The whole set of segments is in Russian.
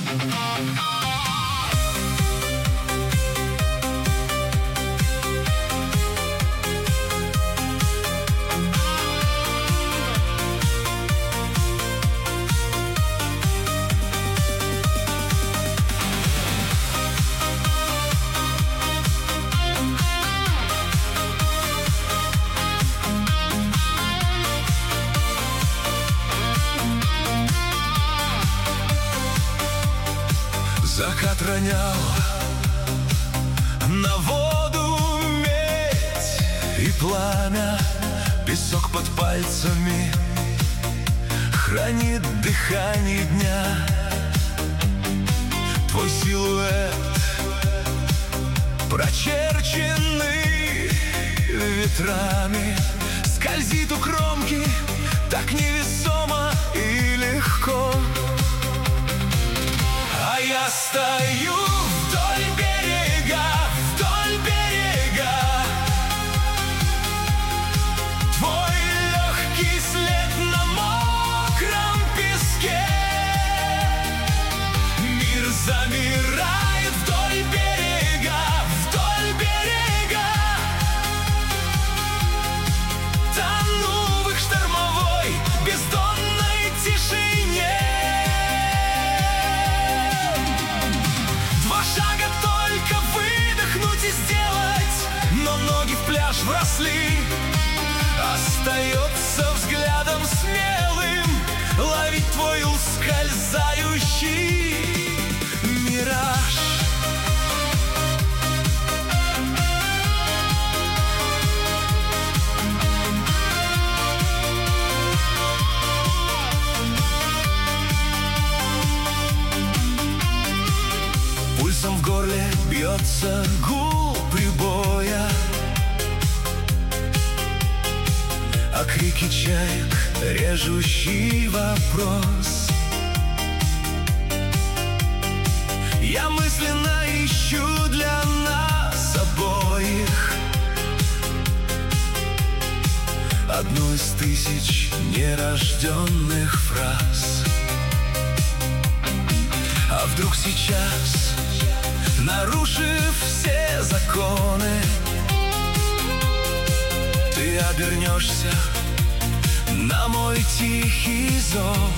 Закат ронял на воду медь и пламя, песок под пальцами хранит дыхание дня. Твой силуэт, прочерченный ветрами, скользит у кромки так невесомо и легко. А я стою вдоль берега, вдоль берега. Твой легкий след на мокром песке. Мир замирает вдоль берега, вдоль берега. Тону в их штормовой, бездонной тишине. Шага только выдохнуть и сделать, но ноги в пляж вросли. Остается взглядом смелым ловить твой ускользающий мираж. Пульсом в горле бьется гул прибоя, а крики чаек — режущий вопрос. Я мысленно ищу для нас обоих одну из тысяч нерожденных фраз. А вдруг сейчас, нарушив все законы, ты обернешься на мой тихий зов,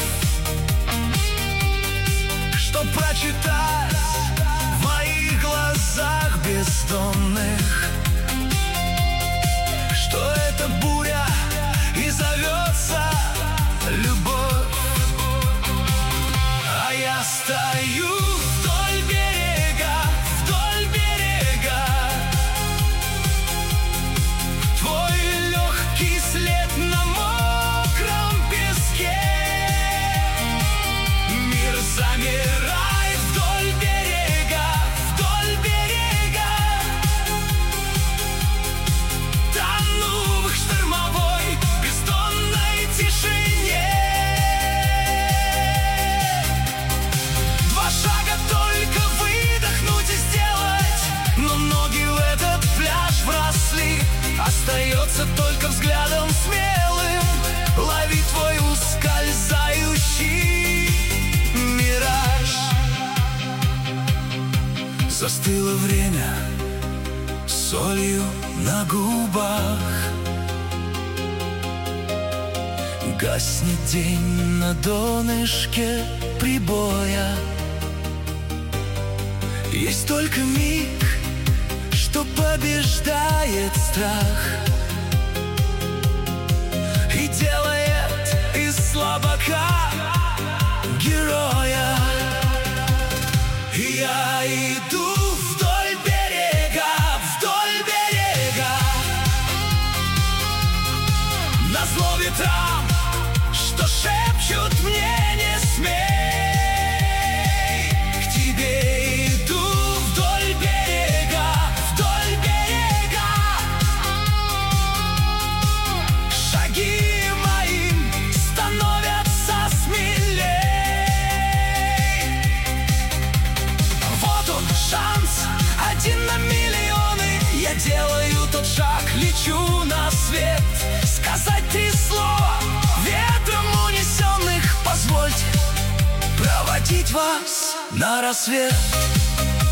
чтоб прочитать в моих глазах бездонных, что эта буря и зовется любовь. А я стою вдоль берега, вдоль берега. Твой легкий след на мокром песке. Мир замирает вдоль берега, вдоль берега. Тону в их штормовой, бездонной тишине. Шага только выдохнуть и сделать, но ноги в этот пляж вросли. Остается только взглядом смелым ловить твой ускользающий мираж. Застыло время солью на губах, гаснет день на донышке прибоя. Есть только миг, что побеждает страх и делает из слабака героя. И я иду вдоль берега, вдоль берега, назло ветрам, что шепчут мне: не смей. Один на миллионы, я делаю тот шаг, лечу на свет. Сказать 3 слова ветром унесенных, позвольте проводить вас на рассвет.